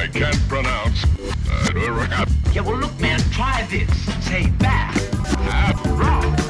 I can't pronounce. Yeah, well, look, man, try this. Say back. Rock.